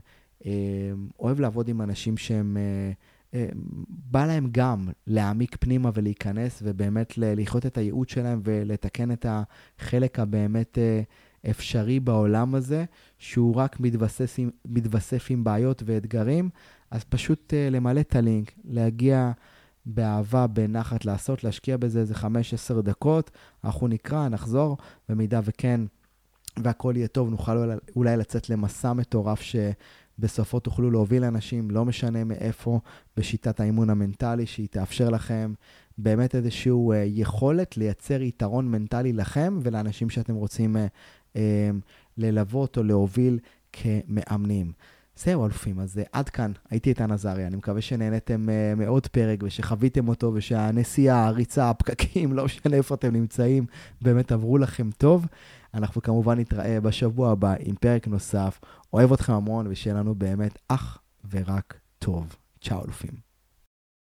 אוהב לעבוד עם אנשים שהם, בא להם גם להעמיק פנימה ולהיכנס, ובאמת לחיות את הייעוד שלהם ולתקן את החלק הבאמת אפשרי בעולם הזה, שהוא רק מתווסף עם בעיות ואתגרים, אז פשוט למלא את הלינק, להגיע באהבה, בנחת לעשות, להשקיע בזה איזה 5-10 דקות, אנחנו נקרא, נחזור, במידה וכן, והכל יהיה טוב, נוכל אולי לצאת למסע מטורף שבסופו תוכלו להוביל אנשים, לא משנה מאיפה, בשיטת האימון המנטלי, שהיא תאפשר לכם באמת איזשהו יכולת לייצר יתרון מנטלי לכם, ולאנשים שאתם רוצים ללוות או להוביל כמאמנים. זהו אלופים, אז עד כאן, הייתי איתן עזריה, אני מקווה שנהנתם מעוד פרק ושחוויתם אותו ושהנסיעה, הריצה, הפקקים, לא משנה איפה אתם נמצאים, באמת עברו לכם טוב. אנחנו כמובן נתראה בשבוע הבא עם פרק נוסף, אוהב אתכם המון ושיהיה לנו באמת אך ורק טוב. צ'או אלופים.